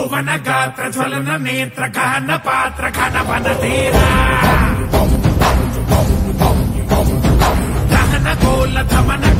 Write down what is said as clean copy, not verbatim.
భువన గాత్ర జ్వలన నేత్ర గహన పాత్ర ఘన వన తీరా దహన కోల ధమన